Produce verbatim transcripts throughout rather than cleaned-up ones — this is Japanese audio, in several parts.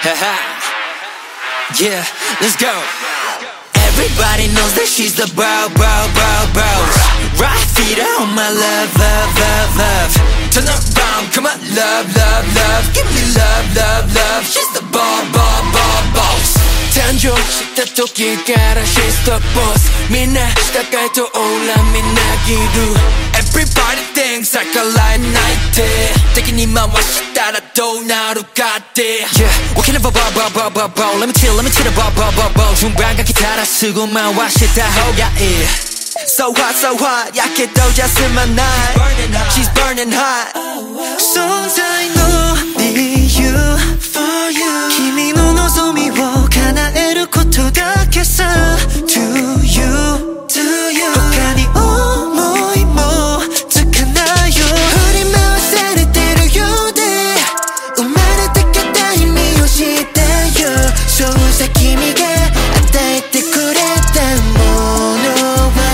Haha. Yeah, let's go. Everybody knows that she's the bro, bro, bro, bros. Right feet on my love, love, love, love. Turn around, come on, love, love, love. Give me love, love, love. She's the ball, ball, ball, boss. 誕生した時から she's the boss. みんな下からとオーラみなぎる。Everybody thinks like a light night 敵に回したらどうなるかって Yeah, walking up a bar, bar, bar, bar, bar. Let me chill, let me chill a bar, bar, bar, bar. 順番が来たらすぐ回した方がいい So hot, so hot やけどじゃ済まない She's burning hot 存在の理由 For you 君の望みを叶えることだけさ To you, to you 他に思いもつかないよ振り回されてるようで生まれてきた意味を知ってよそうさ君が与えてくれたものは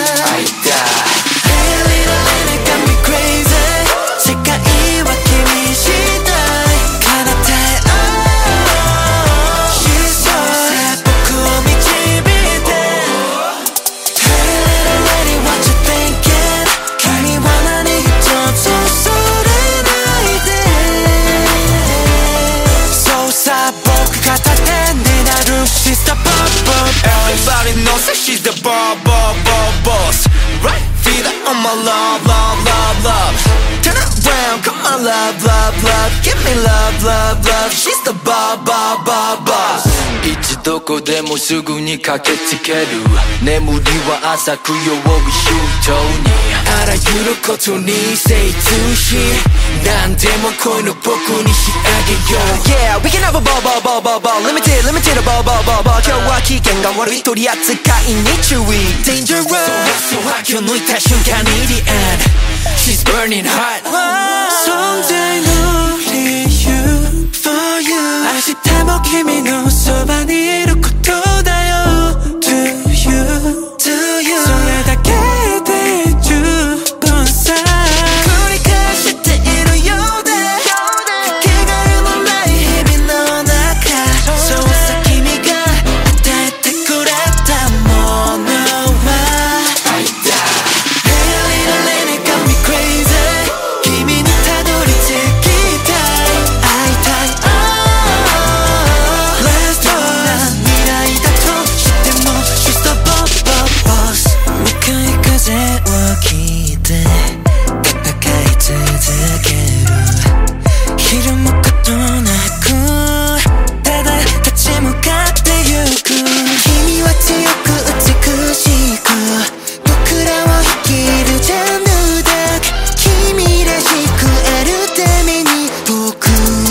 Everybody knows that she's the ball, ball, ball, boss. Right feet on my love, love, love, love. Turn around, come on, love, love, love. Give me love, love, love. She's the ball, ball, ball, boss. いつどこでもすぐに駆けつける眠りは浅くよう周到にあらゆることに精通し何でも恋の僕に仕上げよう Yeah, we can have a ball, ball, ball, ball, ball Limited, limited a ball, ball, ball, ball 今日は危険が悪い取り扱いに注意 Dangerous So hot, 今日抜いた瞬間に The end She's burning hot 存在の理由 For you 明日も君のそばにいることだよ To you, to you それだけで十分さ繰り返しているようでかけがえのない日々の中そうさ君が与えてくれたものは Hey little lady got me crazy 君にたどり着きたい会いたい Let's go 未来だとしても She's the boss, boss, boss 向かい風を聞いて戦い続けるひるむことなくただ立ち向かってゆく君は強く美しく僕らを生きるジャンルだ君らしくあるために僕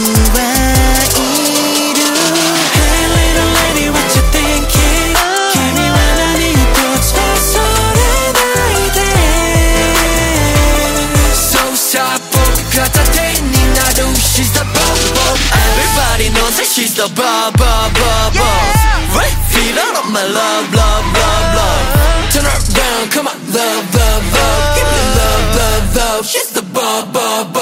はいる Hey little lady what you thinking 君は何一つ恐れないで So さ僕が盾になる She's the ball, ball Everybody knows that she's the ball, ball, ball, boss Right feet on my love, love, love, love Turn around, come on, love, love, love Give me love, love, love She's the ball, ball, ball